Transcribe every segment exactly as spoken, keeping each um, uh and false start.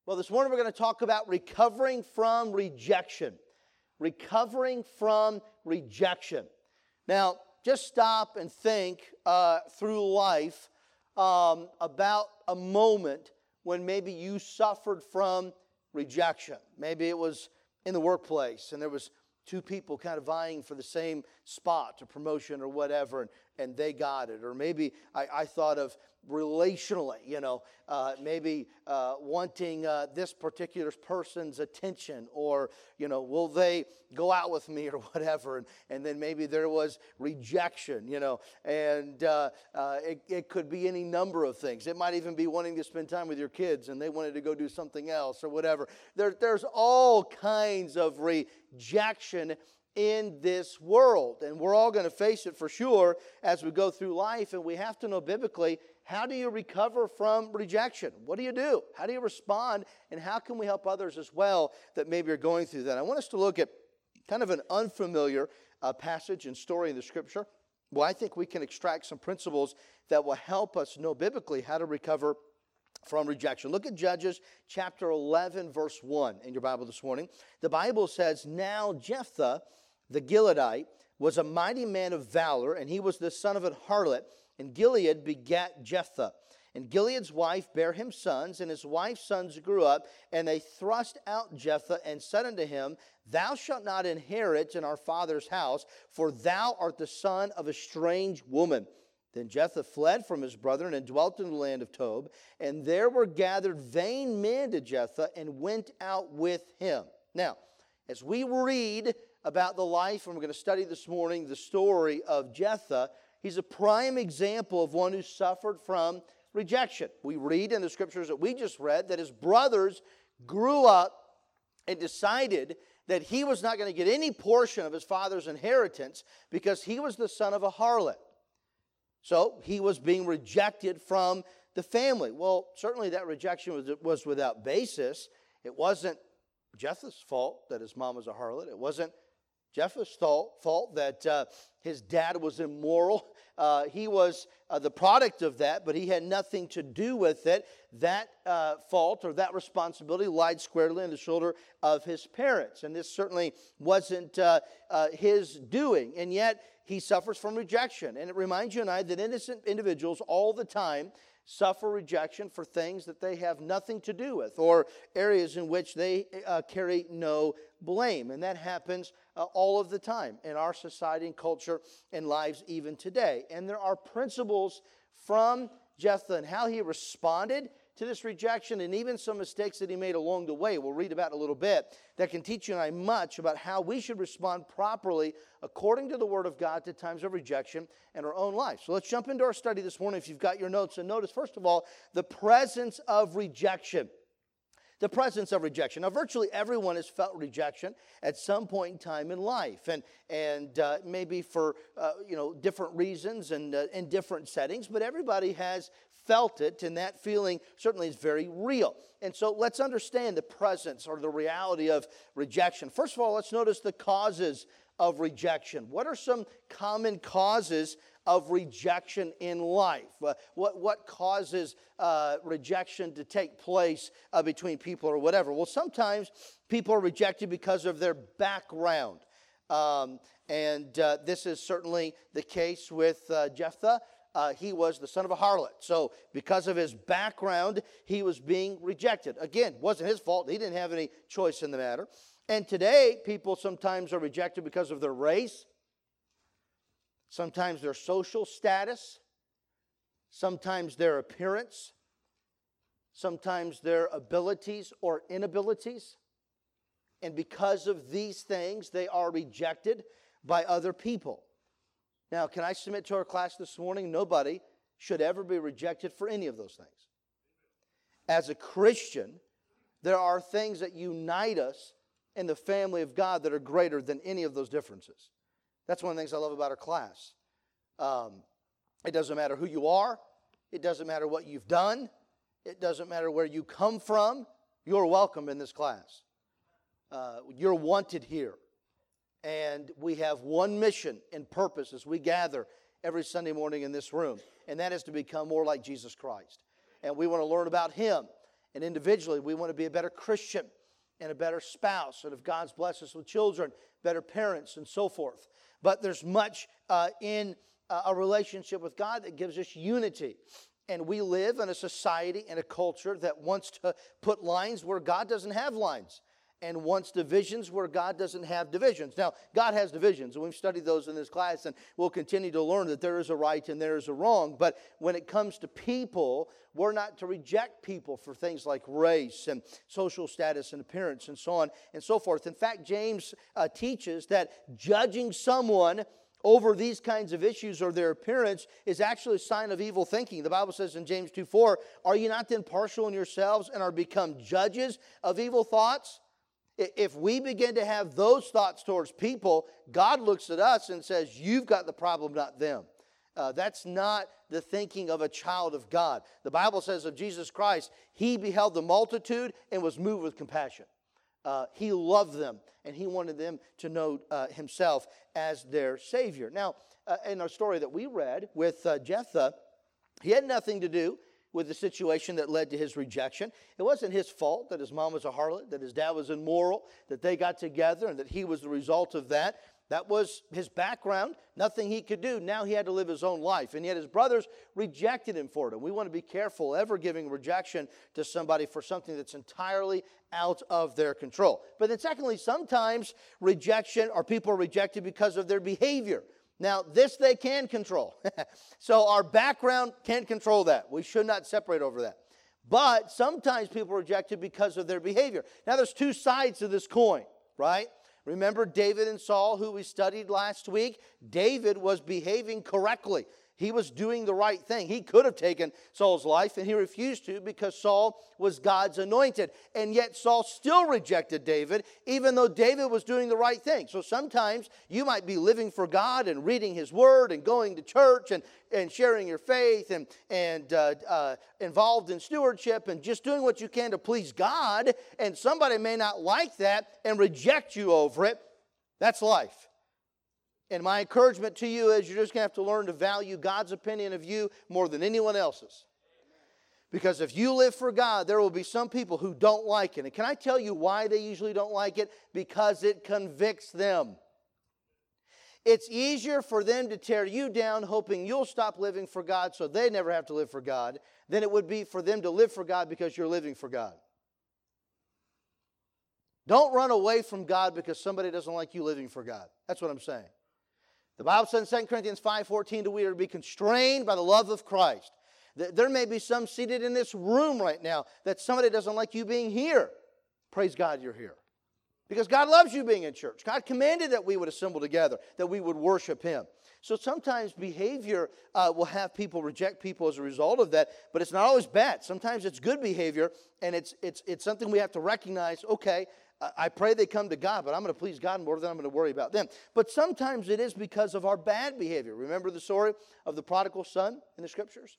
Well, this morning we're going to talk about recovering from rejection. Recovering from rejection. Now, just stop and think uh, through life um, about a moment when maybe you suffered from rejection. Maybe it was in the workplace and there was two people kind of vying for the same spot or promotion or whatever, and, and they got it. Or maybe I, I thought of relationally, you know, uh, maybe uh, wanting uh, this particular person's attention, or, you know, will they go out with me or whatever, and, and then maybe there was rejection, you know, and uh, uh, it, it could be any number of things. It might even be wanting to spend time with your kids and they wanted to go do something else or whatever. There, there's all kinds of rejection in this world, and we're all going to face it for sure as we go through life, and we have to know biblically, how do you recover from rejection? What do you do? How do you respond? And how can we help others as well that maybe are going through that? I want us to look at kind of an unfamiliar uh, passage and story in the Scripture. Well, I think we can extract some principles that will help us know biblically how to recover from rejection. Look at Judges chapter eleven, verse one in your Bible this morning. The Bible says, "Now Jephthah the Gileadite was a mighty man of valor, and he was the son of an harlot, and Gilead begat Jephthah. And Gilead's wife bare him sons, and his wife's sons grew up, and they thrust out Jephthah, and said unto him, Thou shalt not inherit in our father's house, for thou art the son of a strange woman. Then Jephthah fled from his brethren, and dwelt in the land of Tob, and there were gathered vain men to Jephthah, and went out with him." Now, as we read about the life, and we're going to study this morning the story of Jephthah, he's a prime example of one who suffered from rejection. We read in the scriptures that we just read that his brothers grew up and decided that he was not going to get any portion of his father's inheritance because he was the son of a harlot. So he was being rejected from the family. Well, certainly that rejection was, was without basis. It wasn't Jephthah's fault that his mom was a harlot. It wasn't Jephthah's fault that uh, his dad was immoral. Uh, he was uh, the product of that, but he had nothing to do with it. That uh, fault or that responsibility lied squarely on the shoulder of his parents. And this certainly wasn't uh, uh, his doing. And yet he suffers from rejection. And it reminds you and I that innocent individuals all the time suffer rejection for things that they have nothing to do with, or areas in which they uh, carry no blame. And that happens uh, all of the time in our society and culture and lives even today. And there are principles from Jephthah and how he responded to this rejection, and even some mistakes that he made along the way, we'll read about in a little bit, that can teach you and I much about how we should respond properly according to the Word of God to times of rejection in our own life. So let's jump into our study this morning if you've got your notes. And notice, first of all, the presence of rejection. The presence of rejection. Now, virtually everyone has felt rejection at some point in time in life, and and uh, maybe for uh, you know different reasons and uh, in different settings. But everybody has felt it, and that feeling certainly is very real. And so, let's understand the presence or the reality of rejection. First of all, let's notice the causes of rejection. What are some common causes of rejection in life? Uh, what, what causes uh, rejection to take place uh, between people or whatever? Well, sometimes people are rejected because of their background. Um, and uh, this is certainly the case with uh, Jephthah. Uh, he was the son of a harlot. So because of his background, he was being rejected. Again, wasn't his fault. He didn't have any choice in the matter. And today, people sometimes are rejected because of their race, sometimes their social status, sometimes their appearance, sometimes their abilities or inabilities. And because of these things, they are rejected by other people. Now, can I submit to our class this morning? Nobody should ever be rejected for any of those things. As a Christian, there are things that unite us in the family of God that are greater than any of those differences. That's one of the things I love about our class. Um, it doesn't matter who you are. It doesn't matter what you've done. It doesn't matter where you come from. You're welcome in this class. Uh, you're wanted here. And we have one mission and purpose as we gather every Sunday morning in this room. And that is to become more like Jesus Christ. And we want to learn about Him And individually, we want to be a better Christian and a better spouse. And if God's blessed us with children, better parents and so forth. But there's much uh, in uh, a relationship with God that gives us unity. And we live in a society and a culture that wants to put lines where God doesn't have lines, and wants divisions where God doesn't have divisions. Now, God has divisions, and we've studied those in this class, and we'll continue to learn that there is a right and there is a wrong. But when it comes to people, we're not to reject people for things like race and social status and appearance and so on and so forth. In fact, James uh, teaches that judging someone over these kinds of issues or their appearance is actually a sign of evil thinking. The Bible says in James two four, "Are you not then partial in yourselves and are become judges of evil thoughts?" If we begin to have those thoughts towards people, God looks at us and says, you've got the problem, not them. Uh, that's not the thinking of a child of God. The Bible says of Jesus Christ, He beheld the multitude and was moved with compassion. Uh, he loved them, and He wanted them to know uh, Himself as their Savior. Now, uh, in our story that we read with uh, Jephthah, he had nothing to do with the situation that led to his rejection. It wasn't his fault that his mom was a harlot, that his dad was immoral, that they got together, and that he was the result of that. That was his background, nothing he could do. Now he had to live his own life, and yet his brothers rejected him for it. And we want to be careful ever giving rejection to somebody for something that's entirely out of their control. But then secondly, sometimes rejection, or people are rejected because of their behavior. Now, this they can control. So our background can't control that. We should not separate over that. But sometimes people are rejected because of their behavior. Now, there's two sides to this coin, right? Remember David and Saul, who we studied last week? David was behaving correctly. He was doing the right thing. He could have taken Saul's life, and he refused to because Saul was God's anointed. And yet Saul still rejected David, even though David was doing the right thing. So sometimes you might be living for God and reading His Word and going to church and, and sharing your faith and, and uh, uh, involved in stewardship and just doing what you can to please God. And somebody may not like that and reject you over it. That's life. And my encouragement to you is you're just going to have to learn to value God's opinion of you more than anyone else's. Because if you live for God, there will be some people who don't like it. And can I tell you why they usually don't like it? Because it convicts them. It's easier for them to tear you down, hoping you'll stop living for God so they never have to live for God, than it would be for them to live for God because you're living for God. Don't run away from God because somebody doesn't like you living for God. That's what I'm saying. The Bible says in Second Corinthians five fourteen that we are to be constrained by the love of Christ. There may be some seated in this room right now that somebody doesn't like you being here. Praise God you're here. Because God loves you being in church. God commanded that we would assemble together, that we would worship Him. So sometimes behavior uh, will have people reject people as a result of that, but it's not always bad. Sometimes it's good behavior, and it's, it's, it's something we have to recognize, okay, I pray they come to God, but I'm going to please God more than I'm going to worry about them. But sometimes it is because of our bad behavior. Remember the story of the prodigal son in the Scriptures?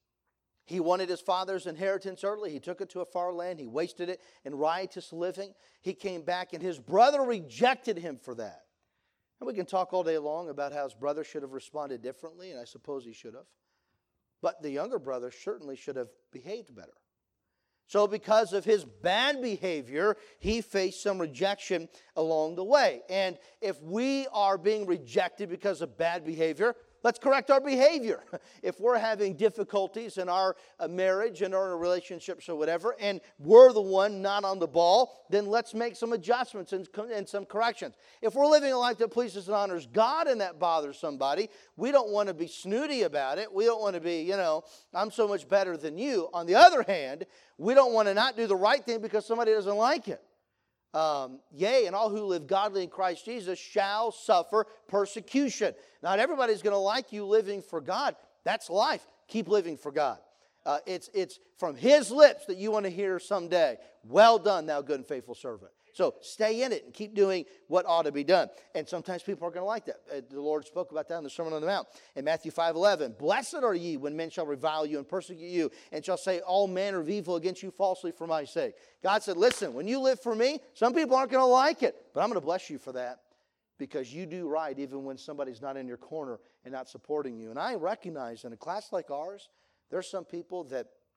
He wanted his father's inheritance early. He took it to a far land. He wasted it in riotous living. He came back, and his brother rejected him for that. And we can talk all day long about how his brother should have responded differently, and I suppose he should have. But the younger brother certainly should have behaved better. So because of his bad behavior, he faced some rejection along the way. And if we are being rejected because of bad behavior, let's correct our behavior. If we're having difficulties in our uh, marriage and our relationships or whatever, and we're the one not on the ball, then let's make some adjustments and, and some corrections. If we're living a life that pleases and honors God and that bothers somebody, we don't want to be snooty about it. We don't want to be, you know, I'm so much better than you. On the other hand, we don't want to not do the right thing because somebody doesn't like it. Um, yea, and all who live godly in Christ Jesus shall suffer persecution. Not everybody's going to like you living for God. That's life. Keep living for God. Uh, it's, it's from His lips that you want to hear someday, well done, thou good and faithful servant. So stay in it and keep doing what ought to be done. And sometimes people are going to like that. Uh, the Lord spoke about that in the Sermon on the Mount. In Matthew five eleven, blessed are ye when men shall revile you and persecute you and shall say all manner of evil against you falsely for my sake. God said, listen, when you live for me, some people aren't going to like it, but I'm going to bless you for that because you do right even when somebody's not in your corner and not supporting you. And I recognize in a class like ours, there's some people that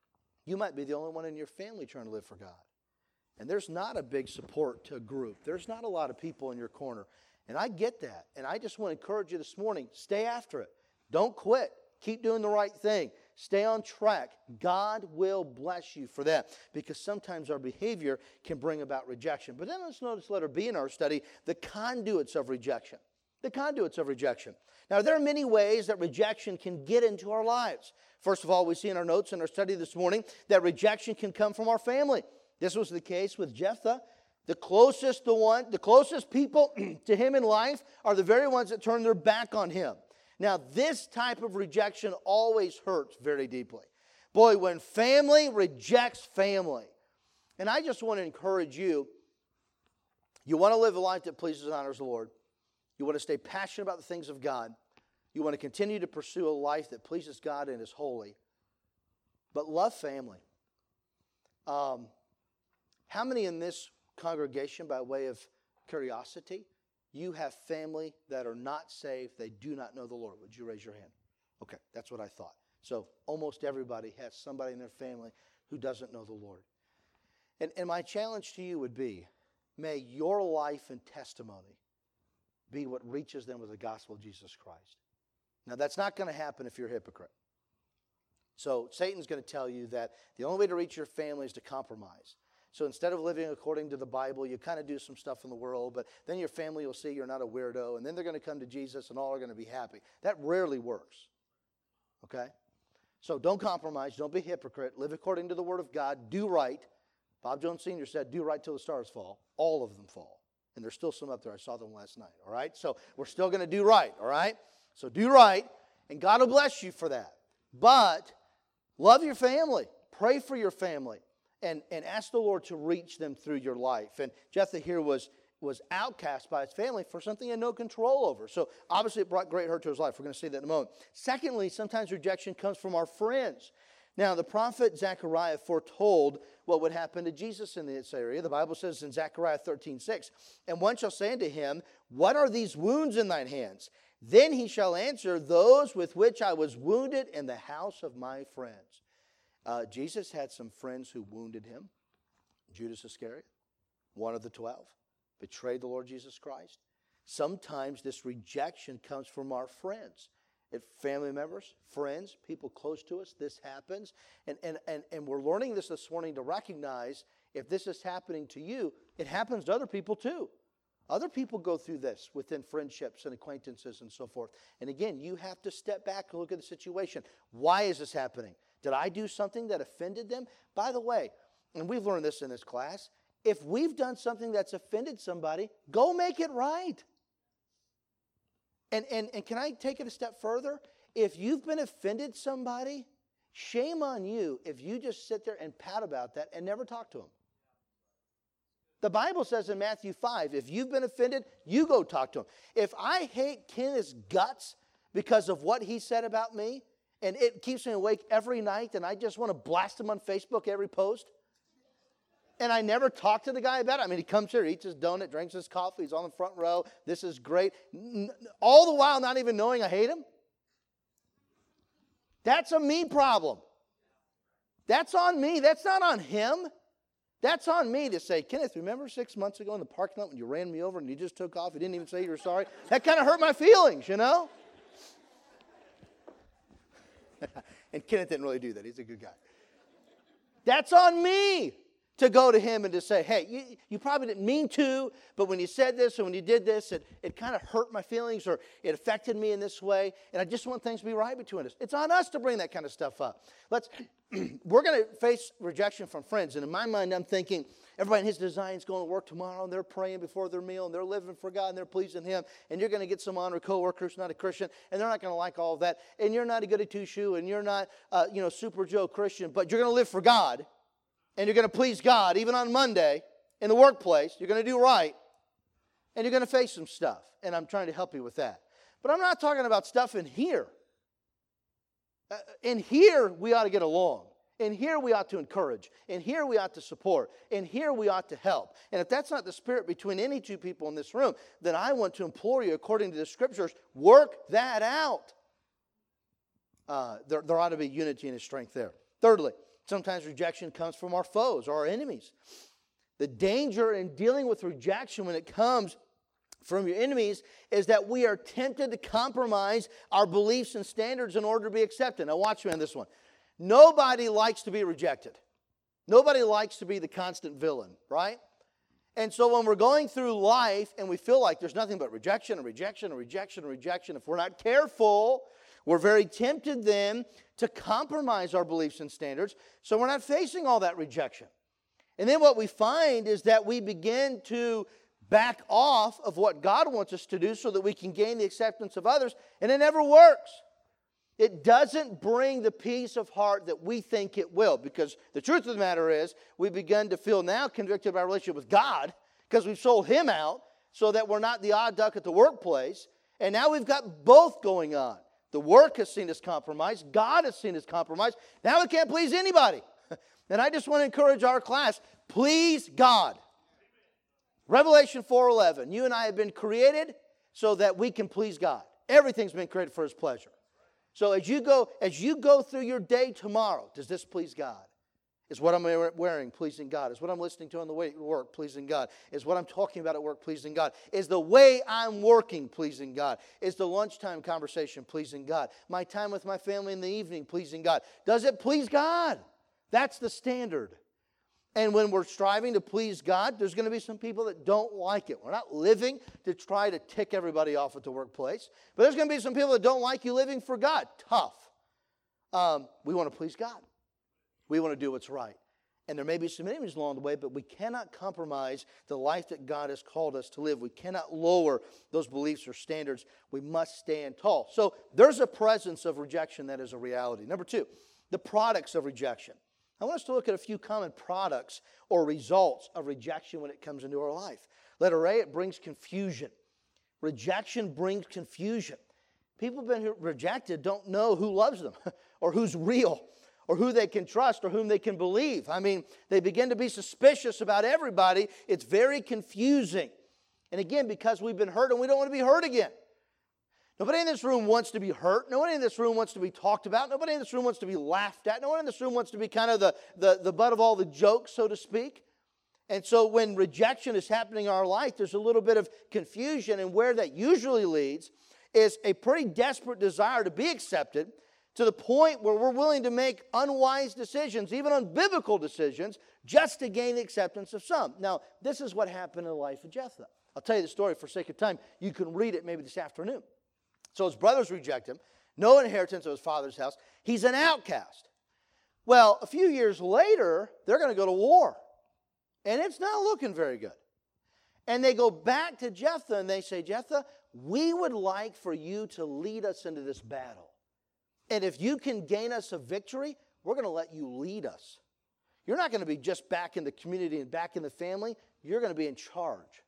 You might be the only one in your family trying to live for God. And there's not a big support to a group. There's not a lot of people in your corner. And I get that. And I just want to encourage you this morning, stay after it. Don't quit. Keep doing the right thing. Stay on track. God will bless you for that, because sometimes our behavior can bring about rejection. But then let's notice letter B in our study, the conduits of rejection. The conduits of rejection. Now, there are many ways that rejection can get into our lives. First of all, we see in our notes in our study this morning that rejection can come from our family. This was the case with Jephthah. The closest, the one, the closest people to him in life are the very ones that turn their back on him. Now, this type of rejection always hurts very deeply. Boy, when family rejects family. And I just want to encourage you, you want to live a life that pleases and honors the Lord. You want to stay passionate about the things of God. You want to continue to pursue a life that pleases God and is holy. But love family. Um, how many in this congregation, by way of curiosity, you have family that are not saved, they do not know the Lord? Would you raise your hand? Okay, that's what I thought. So almost everybody has somebody in their family who doesn't know the Lord. And, and my challenge to you would be, may your life and testimony be what reaches them with the gospel of Jesus Christ. Now, that's not going to happen if you're a hypocrite. So Satan's going to tell you that the only way to reach your family is to compromise. So instead of living according to the Bible, you kind of do some stuff in the world, but then your family will see you're not a weirdo, and then they're going to come to Jesus, and all are going to be happy. That rarely works. Okay? So don't compromise. Don't be a hypocrite. Live according to the Word of God. Do right. Bob Jones Senior said, do right till the stars fall. All of them fall. And there's still some up there. I saw them last night. All right? So we're still going to do right. All right? So do right, and God will bless you for that. But love your family. Pray for your family. And, and ask the Lord to reach them through your life. And Jephthah here was, was outcast by his family for something he had no control over. So obviously it brought great hurt to his life. We're going to see that in a moment. Secondly, sometimes rejection comes from our friends. Now, the prophet Zechariah foretold what would happen to Jesus in this area. The Bible says in Zechariah thirteen six, and one shall say unto him, what are these wounds in thine hands? Then he shall answer, those with which I was wounded in the house of my friends. Uh, Jesus had some friends who wounded him. Judas Iscariot, one of the twelve, betrayed the Lord Jesus Christ. Sometimes this rejection comes from our friends. If family members, friends, people close to us, this happens. And, and, and, and we're learning this this morning to recognize if this is happening to you, it happens to other people too. Other people go through this within friendships and acquaintances and so forth. And again, you have to step back and look at the situation. Why is this happening? Did I do something that offended them? By the way, and we've learned this in this class, if we've done something that's offended somebody, go make it right. And, and, and can I take it a step further? If you've been offended somebody, shame on you if you just sit there and pout about that and never talk to them. The Bible says in Matthew five, if you've been offended, you go talk to him. If I hate Kenneth's guts because of what he said about me, and it keeps me awake every night, and I just want to blast him on Facebook every post, and I never talk to the guy about it. I mean, he comes here, eats his donut, drinks his coffee, he's on the front row, this is great, all the while not even knowing I hate him. That's a me problem. That's on me. That's not on him. That's on me to say, Kenneth, remember six months ago in the parking lot when you ran me over and you just took off? You didn't even say you were sorry? That kind of hurt my feelings, you know? And Kenneth didn't really do that. He's a good guy. That's on me to go to him and to say, hey, you, you probably didn't mean to, but when you said this or when you did this, it, it kind of hurt my feelings or it affected me in this way, and I just want things to be right between us. It's on us to bring that kind of stuff up. Let's. We're going to face rejection from friends, and in my mind, I'm thinking, everybody in his design is going to work tomorrow, and they're praying before their meal, and they're living for God, and they're pleasing him, and you're going to get some honor coworker who's not a Christian, and they're not going to like all of that, and you're not a goody two-shoe, and you're not, uh, you know, super Joe Christian, but you're going to live for God, and you're going to please God, even on Monday, in the workplace, you're going to do right, and you're going to face some stuff, and I'm trying to help you with that. But I'm not talking about stuff in here. Uh, in here, we ought to get along. In here, we ought to encourage. In here, we ought to support. In here, we ought to help. And if that's not the spirit between any two people in this room, then I want to implore you, according to the Scriptures, work that out. Uh, there, there ought to be unity and strength there. Thirdly, Sometimes rejection comes from our foes or our enemies. The danger in dealing with rejection when it comes from your enemies is that we are tempted to compromise our beliefs and standards in order to be accepted. Now watch me on this one. Nobody likes to be rejected. Nobody likes to be the constant villain, right? And so when we're going through life and we feel like there's nothing but rejection and rejection and rejection and rejection, if we're not careful, we're very tempted then to compromise our beliefs and standards, so we're not facing all that rejection. And then what we find is that we begin to back off of what God wants us to do so that we can gain the acceptance of others, and it never works. It doesn't bring the peace of heart that we think it will, because the truth of the matter is we begin to feel now convicted by our relationship with God because we've sold Him out so that we're not the odd duck at the workplace, and now we've got both going on. The work has seen us compromised. God has seen us compromised. Now we can't please anybody. And I just want to encourage our class, please God. Revelation four eleven, you and I have been created so that we can please God. Everything's been created for His pleasure. So as you go, as you go through your day tomorrow, does this please God? Is what I'm wearing pleasing God? Is what I'm listening to on the way to work pleasing God? Is what I'm talking about at work pleasing God? Is the way I'm working pleasing God? Is the lunchtime conversation pleasing God? My time with my family in the evening pleasing God? Does it please God? That's the standard. And when we're striving to please God, there's going to be some people that don't like it. We're not living to try to tick everybody off at the workplace. But there's going to be some people that don't like you living for God. Tough. Um, we want to please God. We want to do what's right. And there may be some enemies along the way, but we cannot compromise the life that God has called us to live. We cannot lower those beliefs or standards. We must stand tall. So there's a presence of rejection that is a reality. Number two, the products of rejection. I want us to look at a few common products or results of rejection when it comes into our life. Letter A, it brings confusion. Rejection brings confusion. People who've been rejected don't know who loves them or who's real or who they can trust or whom they can believe. I mean, they begin to be suspicious about everybody. It's very confusing. And again, because we've been hurt and we don't want to be hurt again. Nobody in this room wants to be hurt. Nobody in this room wants to be talked about. Nobody in this room wants to be laughed at. No one in this room wants to be kind of the, the, the butt of all the jokes, so to speak. And so when rejection is happening in our life, there's a little bit of confusion. And where that usually leads is a pretty desperate desire to be accepted to the point where we're willing to make unwise decisions, even unbiblical decisions, just to gain the acceptance of some. Now, this is what happened in the life of Jephthah. I'll tell you the story for sake of time. You can read it maybe this afternoon. So his brothers reject him. No inheritance of his father's house. He's an outcast. Well, a few years later, they're going to go to war. And it's not looking very good. And they go back to Jephthah and they say, Jephthah, we would like for you to lead us into this battle. And if you can gain us a victory, we're going to let you lead us. You're not going to be just back in the community and back in the family. You're going to be in charge.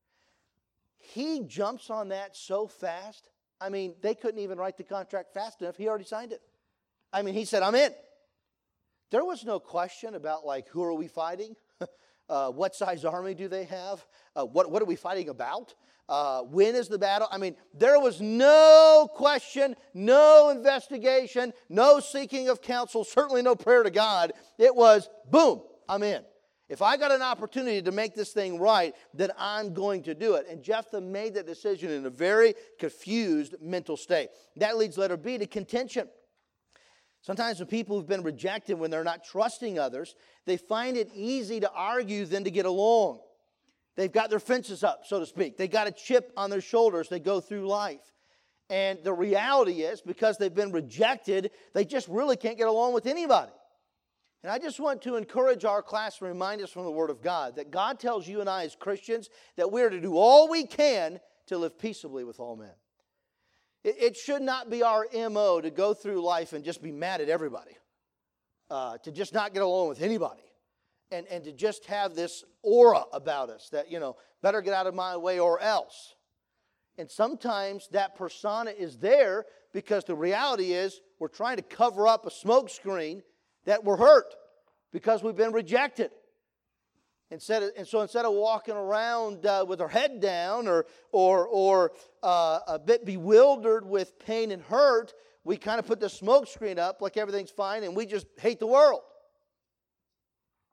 He jumps on that so fast. I mean, they couldn't even write the contract fast enough. He already signed it. I mean, he said, I'm in. There was no question about, like, who are we fighting? uh, what size army do they have? Uh, what, what are we fighting about? Uh, when is the battle? I mean, there was no question, no investigation, no seeking of counsel, certainly no prayer to God. It was, boom, I'm in. If I got an opportunity to make this thing right, then I'm going to do it. And Jephthah made that decision in a very confused mental state. That leads letter B to contention. Sometimes the people who've been rejected, when they're not trusting others, they find it easy to argue than to get along. They've got their fences up, so to speak. They got a chip on their shoulders. They go through life. And the reality is, because they've been rejected, they just really can't get along with anybody. And I just want to encourage our class and remind us from the Word of God that God tells you and I as Christians that we are to do all we can to live peaceably with all men. It, it should not be our M O to go through life and just be mad at everybody, uh, to just not get along with anybody, and, and to just have this aura about us that, you know, better get out of my way or else. And sometimes that persona is there because the reality is we're trying to cover up a smoke screen that we're hurt because we've been rejected. Instead of, and so instead of walking around uh, with our head down or, or, or uh, a bit bewildered with pain and hurt, we kind of put the smoke screen up like everything's fine and we just hate the world.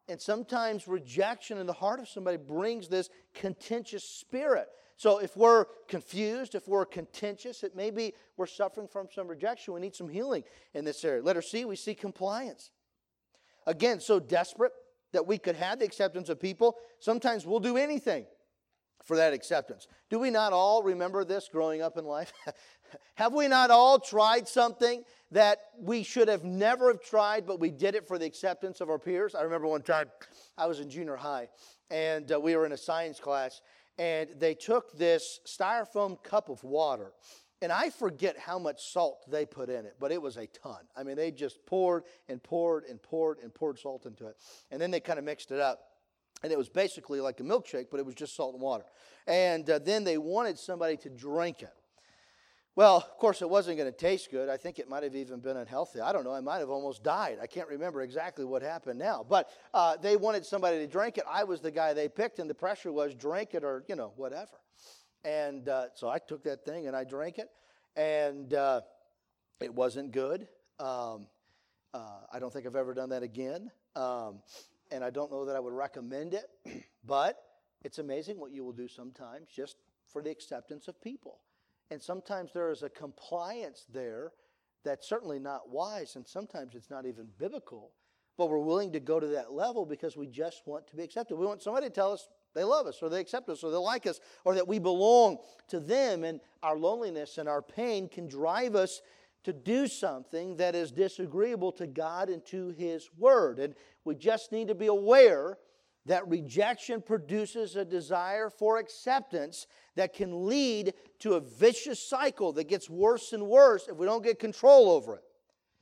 And sometimes rejection in the heart of somebody brings this contentious spirit. So if we're confused, if we're contentious, it may be we're suffering from some rejection. We need some healing in this area. Letter C, we see compliance. Again, so desperate that we could have the acceptance of people, sometimes we'll do anything for that acceptance. Do we not all remember this growing up in life? Have we not all tried something that we should have never have tried, but we did it for the acceptance of our peers? I remember one time I was in junior high, and uh, we were in a science class, and they took this styrofoam cup of water, and I forget how much salt they put in it, but it was a ton. I mean, they just poured and poured and poured and poured salt into it, and then they kind of mixed it up. And it was basically like a milkshake, but it was just salt and water. And uh, then they wanted somebody to drink it. Well, of course, it wasn't going to taste good. I think it might have even been unhealthy. I don't know. I might have almost died. I can't remember exactly what happened now. But uh, they wanted somebody to drink it. I was the guy they picked, and the pressure was drink it or, you know, whatever. And uh, so I took that thing and I drank it. And uh, it wasn't good. Um, uh, I don't think I've ever done that again. Um And I don't know that I would recommend it, but it's amazing what you will do sometimes just for the acceptance of people. And sometimes there is a compliance there that's certainly not wise, and sometimes it's not even biblical. But we're willing to go to that level because we just want to be accepted. We want somebody to tell us they love us, or they accept us, or they like us, or that we belong to them. And our loneliness and our pain can drive us to do something that is disagreeable to God and to His Word. And we just need to be aware that rejection produces a desire for acceptance that can lead to a vicious cycle that gets worse and worse if we don't get control over it.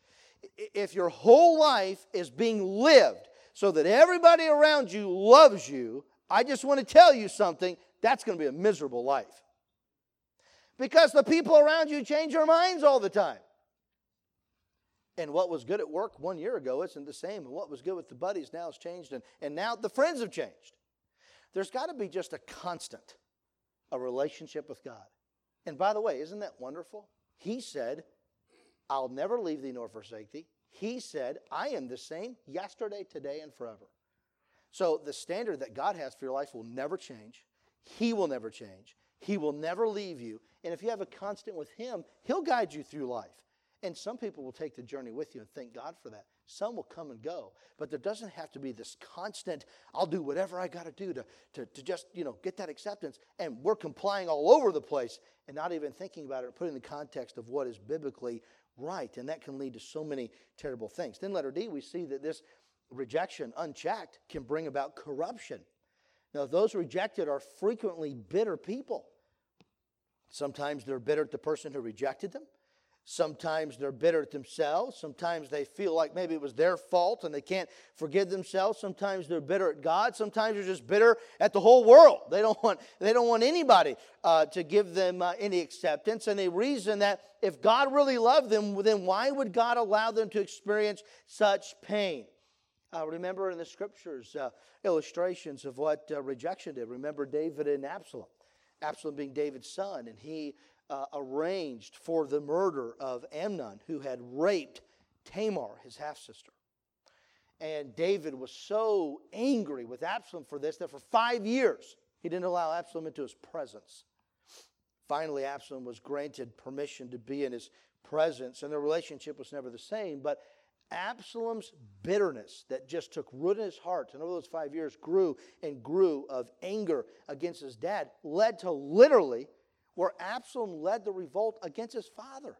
If your whole life is being lived so that everybody around you loves you, I just want to tell you something, that's going to be a miserable life. Because the people around you change their minds all the time. And what was good at work one year ago isn't the same. And what was good with the buddies now has changed. And, and now the friends have changed. There's got to be just a constant, a relationship with God. And by the way, isn't that wonderful? He said, I'll never leave thee nor forsake thee. He said, I am the same yesterday, today, and forever. So the standard that God has for your life will never change. He will never change. He will never leave you. And if you have a constant with Him, He'll guide you through life. And some people will take the journey with you, and thank God for that. Some will come and go. But there doesn't have to be this constant, I'll do whatever I got to do to, to, to just, you know, get that acceptance. And we're complying all over the place and not even thinking about it or putting the context of what is biblically right. And that can lead to so many terrible things. Then letter D, we see that this rejection, unchecked, can bring about corruption. Now, those rejected are frequently bitter people. Sometimes they're bitter at the person who rejected them. Sometimes they're bitter at themselves. Sometimes they feel like maybe it was their fault and they can't forgive themselves. Sometimes they're bitter at God. Sometimes they're just bitter at the whole world. They don't want, they don't want anybody uh, to give them uh, any acceptance. And they reason that if God really loved them, then why would God allow them to experience such pain? Uh, remember in the Scriptures uh, illustrations of what uh, rejection did. Remember David and Absalom. Absalom being David's son, and he Uh, arranged for the murder of Amnon, who had raped Tamar, his half-sister. And David was so angry with Absalom for this that for five years he didn't allow Absalom into his presence. Finally, Absalom was granted permission to be in his presence, and their relationship was never the same. But Absalom's bitterness that just took root in his heart and over those five years grew and grew of anger against his dad led to literally where Absalom led the revolt against his father.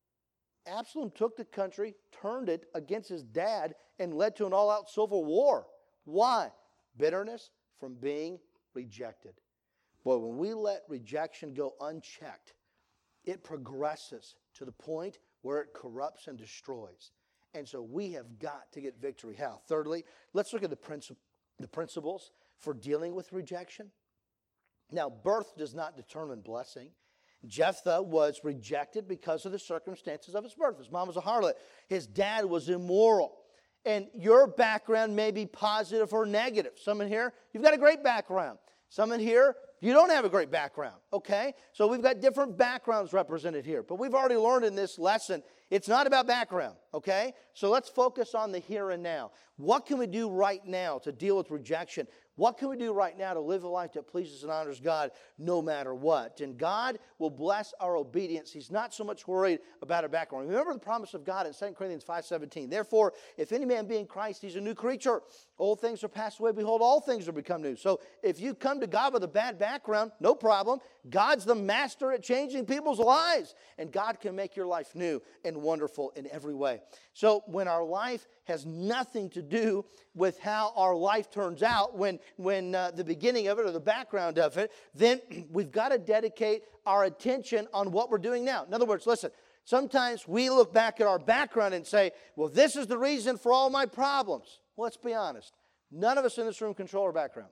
Absalom took the country, turned it against his dad, and led to an all-out civil war. Why? Bitterness from being rejected. Boy, when we let rejection go unchecked, it progresses to the point where it corrupts and destroys. And so we have got to get victory. How? Thirdly, let's look at the, princip- the principles for dealing with rejection. Now, birth does not determine blessing. Jephthah was rejected because of the circumstances of his birth. His mom was a harlot. His dad was immoral. And your background may be positive or negative. Some in here, you've got a great background. Some in here, you don't have a great background. Okay? So we've got different backgrounds represented here. But we've already learned in this lesson, It's not about background, okay? So let's focus on the here and now. What can we do right now to deal with rejection? What can we do right now to live a life that pleases and honors God no matter what? And God will bless our obedience. He's not so much worried about our background. Remember the promise of God in Second Corinthians five seventeen. Therefore, if any man be in Christ, he's a new creature. Old things are passed away. Behold, all things are become new. So if you come to God with a bad background, no problem. God's the master at changing people's lives. And God can make your life new and wonderful in every way. So when our life has nothing to do with how our life turns out, when, when uh, the beginning of it or the background of it, then we've got to dedicate our attention on what we're doing now. In other words, listen, sometimes we look back at our background and say, well, this is the reason for all my problems. Well, let's be honest. None of us in this room control our background.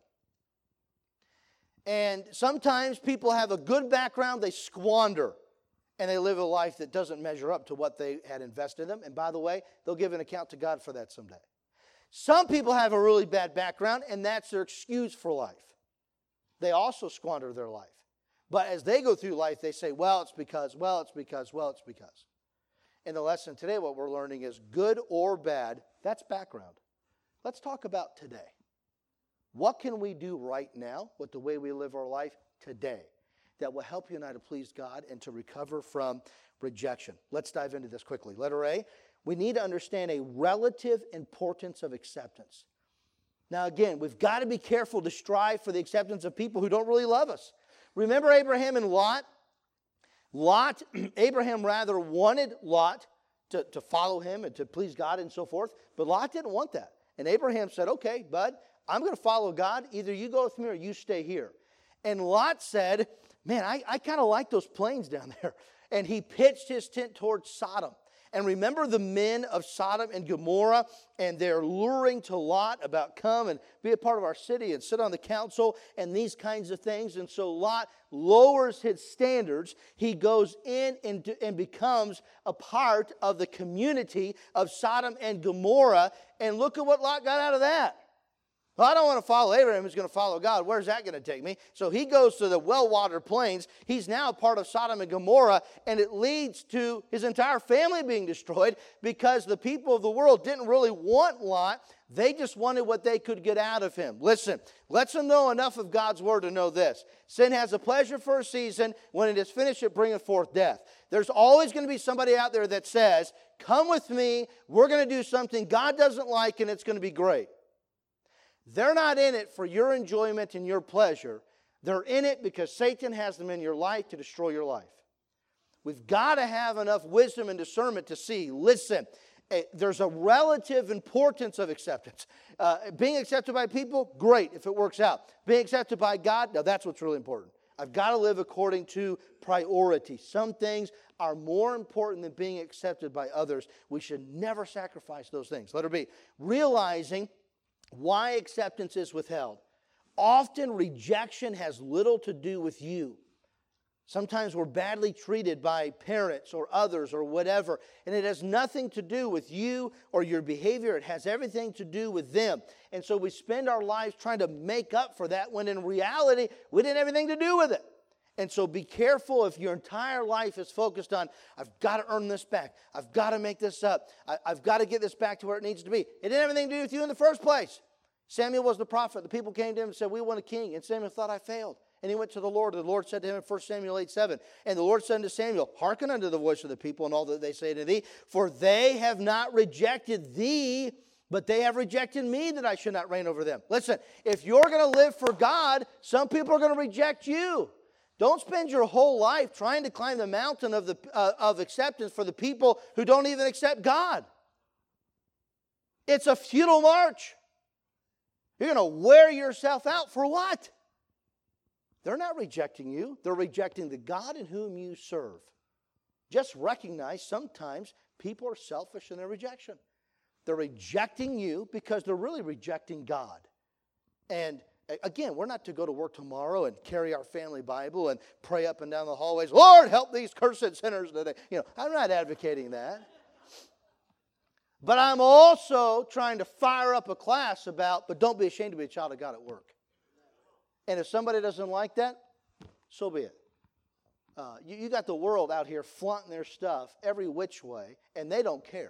And sometimes people have a good background, they squander. And they live a life that doesn't measure up to what they had invested in them. And by the way, they'll give an account to God for that someday. Some people have a really bad background, and that's their excuse for life. They also squander their life. But as they go through life, they say, well, it's because, well, it's because, well, it's because. In the lesson today, what we're learning is good or bad, that's background. Let's talk about today. What can we do right now with the way we live our life today that will help you and I to please God and to recover from rejection? Let's dive into this quickly. Letter A, we need to understand a relative importance of acceptance. Now again, we've got to be careful to strive for the acceptance of people who don't really love us. Remember Abraham and Lot? Lot, Abraham rather wanted Lot to, to follow him and to please God and so forth, but Lot didn't want that. And Abraham said, okay, bud, I'm going to follow God. Either you go with me or you stay here. And Lot said, man, I, I kind of like those plains down there. And he pitched his tent towards Sodom. And remember the men of Sodom and Gomorrah, and they're luring to Lot about come and be a part of our city and sit on the council and these kinds of things. And so Lot lowers his standards. He goes in and, and becomes a part of the community of Sodom and Gomorrah. And look at what Lot got out of that. Well, I don't want to follow Abraham. He's going to follow God. Where's that going to take me? So he goes to the well-watered plains. He's now a part of Sodom and Gomorrah, and it leads to his entire family being destroyed because the people of the world didn't really want Lot. They just wanted what they could get out of him. Listen, let's know enough of God's word to know this. Sin has a pleasure for a season. When it is finished, it bringeth forth death. There's always going to be somebody out there that says, come with me. We're going to do something God doesn't like, and it's going to be great. They're not in it for your enjoyment and your pleasure. They're in it because Satan has them in your life to destroy your life. We've got to have enough wisdom and discernment to see, listen, there's a relative importance of acceptance. Uh, being accepted by people, great if it works out. Being accepted by God, now that's what's really important. I've got to live according to priority. Some things are more important than being accepted by others. We should never sacrifice those things. Letter B, realizing why acceptance is withheld. Often rejection has little to do with you. Sometimes we're badly treated by parents or others or whatever, and it has nothing to do with you or your behavior. It has everything to do with them. And so we spend our lives trying to make up for that when in reality, we didn't have anything to do with it. And so be careful if your entire life is focused on, I've got to earn this back. I've got to make this up. I, I've got to get this back to where it needs to be. It didn't have anything to do with you in the first place. Samuel was the prophet. The people came to him and said, we want a king. And Samuel thought, I failed. And he went to the Lord. And the Lord said to him in First Samuel eight seven, and the Lord said to Samuel, hearken unto the voice of the people and all that they say to thee, for they have not rejected thee, but they have rejected me, that I should not reign over them. Listen, if you're going to live for God, some people are going to reject you. Don't spend your whole life trying to climb the mountain of, the, uh, of acceptance for the people who don't even accept God. It's a futile march. You're going to wear yourself out for what? They're not rejecting you. They're rejecting the God in whom you serve. Just recognize sometimes people are selfish in their rejection. They're rejecting you because they're really rejecting God. And again, we're not to go to work tomorrow and carry our family Bible and pray up and down the hallways, Lord, help these cursed sinners today. You know, I'm not advocating that. But I'm also trying to fire up a class about, but don't be ashamed to be a child of God at work. And if somebody doesn't like that, so be it. Uh, you, you got the world out here flaunting their stuff every which way, and they don't care.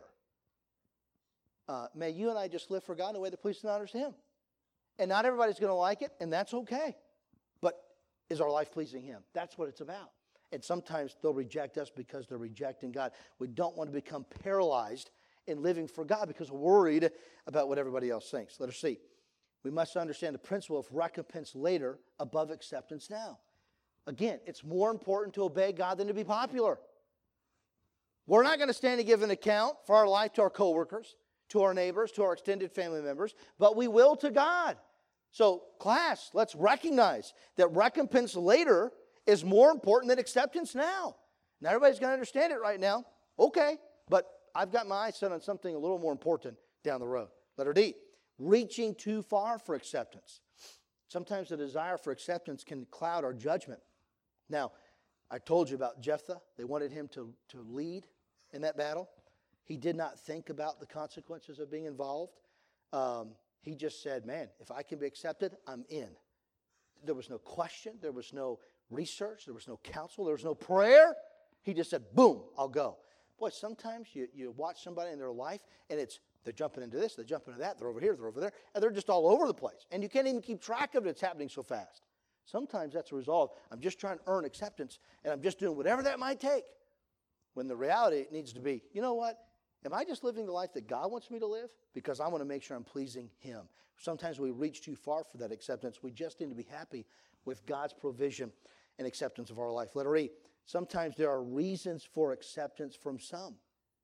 Uh, may you and I just live for God in a way that pleases and honors Him. And not everybody's going to like it, and that's okay. But is our life pleasing Him? That's what it's about. And sometimes they'll reject us because they're rejecting God. We don't want to become paralyzed in living for God because we're worried about what everybody else thinks. Let us see. We must understand the principle of recompense later above acceptance now. Again, it's more important to obey God than to be popular. We're not going to stand and give an account for our life to our coworkers, to our neighbors, to our extended family members, but we will to God. So, class, let's recognize that recompense later is more important than acceptance now. Now, everybody's going to understand it right now. Okay, but I've got my eyes set on something a little more important down the road. Letter D, reaching too far for acceptance. Sometimes the desire for acceptance can cloud our judgment. Now, I told you about Jephthah. They wanted him to, to lead in that battle. He did not think about the consequences of being involved. Um, he just said, man, if I can be accepted, I'm in. There was no question. There was no research. There was no counsel. There was no prayer. He just said, boom, I'll go. Boy, sometimes you, you watch somebody in their life, and it's they're jumping into this, they're jumping into that, they're over here, they're over there, and they're just all over the place. And you can't even keep track of it. It's happening so fast. Sometimes that's a result. I'm just trying to earn acceptance, and I'm just doing whatever that might take. When the reality it needs to be, you know what? Am I just living the life that God wants me to live? Because I want to make sure I'm pleasing Him. Sometimes we reach too far for that acceptance. We just need to be happy with God's provision and acceptance of our life. Letter E, sometimes there are reasons for acceptance from some.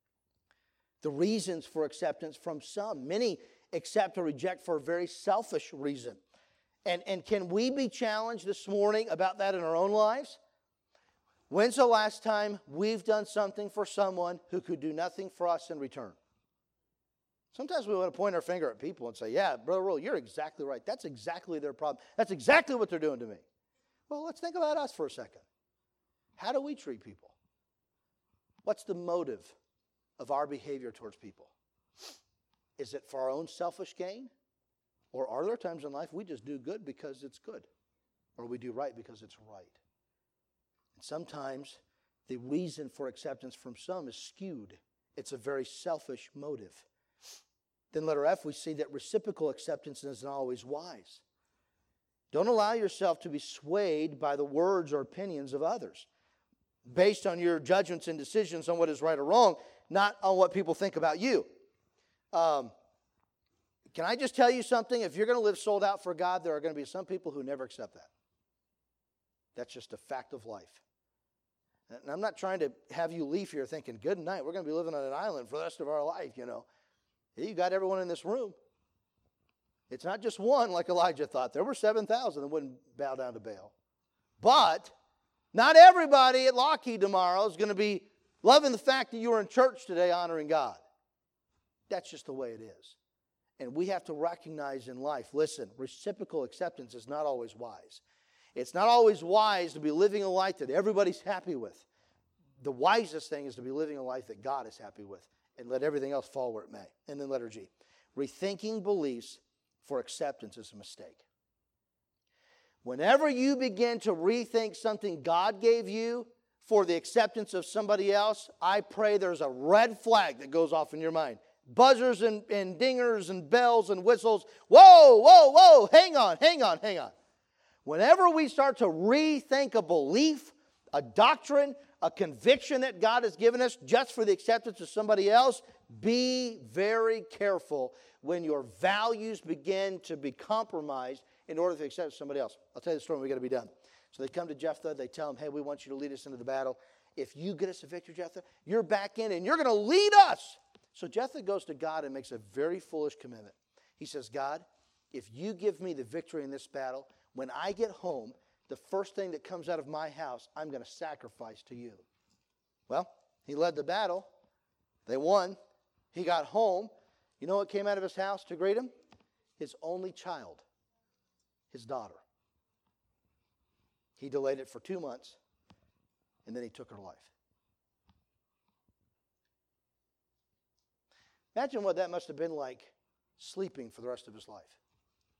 The reasons for acceptance from some. Many accept or reject for a very selfish reason. And, and can we be challenged this morning about that in our own lives? When's the last time we've done something for someone who could do nothing for us in return? Sometimes we want to point our finger at people and say, yeah, Brother Roll, you're exactly right. That's exactly their problem. That's exactly what they're doing to me. Well, let's think about us for a second. How do we treat people? What's the motive of our behavior towards people? Is it for our own selfish gain? Or are there times in life we just do good because it's good? Or we do right because it's right? And sometimes the reason for acceptance from some is skewed. It's a very selfish motive. Then letter F, we see that reciprocal acceptance isn't always wise. Don't allow yourself to be swayed by the words or opinions of others, based on your judgments and decisions on what is right or wrong, not on what people think about you. Um, can I just tell you something? If you're going to live sold out for God, there are going to be some people who never accept that. That's just a fact of life. And I'm not trying to have you leave here thinking, good night, we're going to be living on an island for the rest of our life, you know. You got everyone in this room. It's not just one like Elijah thought. There were seven thousand that wouldn't bow down to Baal. But not everybody at Lockheed tomorrow is going to be loving the fact that you were in church today honoring God. That's just the way it is. And we have to recognize in life, listen, reciprocal acceptance is not always wise. It's not always wise to be living a life that everybody's happy with. The wisest thing is to be living a life that God is happy with and let everything else fall where it may. And then letter G, rethinking beliefs for acceptance is a mistake. Whenever you begin to rethink something God gave you for the acceptance of somebody else, I pray there's a red flag that goes off in your mind. Buzzers and, and dingers and bells and whistles. Whoa, whoa, whoa, hang on, hang on, hang on. Whenever we start to rethink a belief, a doctrine, a conviction that God has given us just for the acceptance of somebody else, be very careful when your values begin to be compromised in order to accept somebody else. I'll tell you the story, we've got to be done. So they come to Jephthah, they tell him, hey, we want you to lead us into the battle. If you get us a victory, Jephthah, you're back in and you're going to lead us. So Jephthah goes to God and makes a very foolish commitment. He says, God, if you give me the victory in this battle, when I get home, the first thing that comes out of my house, I'm going to sacrifice to you. Well, he led the battle. They won. He got home. You know what came out of his house to greet him? His only child, his daughter. He delayed it for two months, and then he took her life. Imagine what that must have been like sleeping for the rest of his life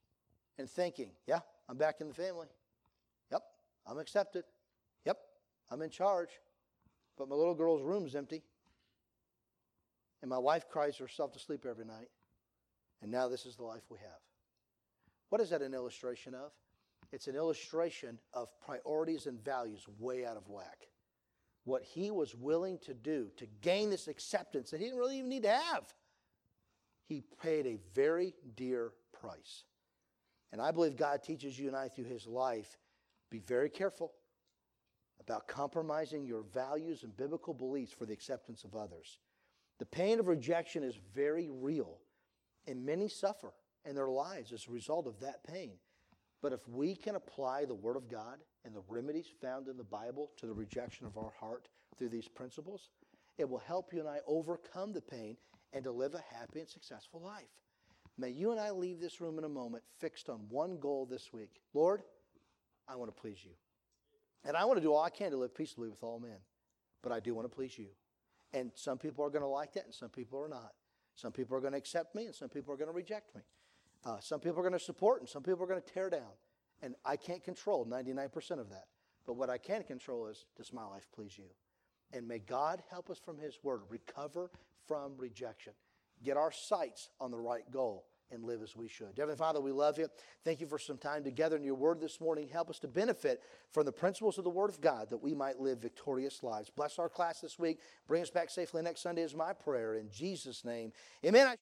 and thinking, yeah, I'm back in the family. Yep, I'm accepted. Yep, I'm in charge, but my little girl's room's empty. And my wife cries herself to sleep every night. And now this is the life we have. What is that an illustration of? It's an illustration of priorities and values way out of whack. What he was willing to do to gain this acceptance that he didn't really even need to have, he paid a very dear price. And I believe God teaches you and I through his life, be very careful about compromising your values and biblical beliefs for the acceptance of others. The pain of rejection is very real, and many suffer in their lives as a result of that pain. But if we can apply the Word of God and the remedies found in the Bible to the rejection of our heart through these principles, it will help you and I overcome the pain and to live a happy and successful life. May you and I leave this room in a moment fixed on one goal this week. Lord, I want to please you. And I want to do all I can to live peaceably with all men. But I do want to please you. And some people are going to like that and some people are not. Some people are going to accept me and some people are going to reject me. Uh, some people are going to support and some people are going to tear down. And I can't control ninety-nine percent of that. But what I can control is, does my life please you? And may God help us from his word, recover from rejection. Get our sights on the right goal and live as we should. Heavenly Father, we love you. Thank you for some time together in your word this morning. Help us to benefit from the principles of the word of God that we might live victorious lives. Bless our class this week. Bring us back safely next Sunday is my prayer. In Jesus' name, amen.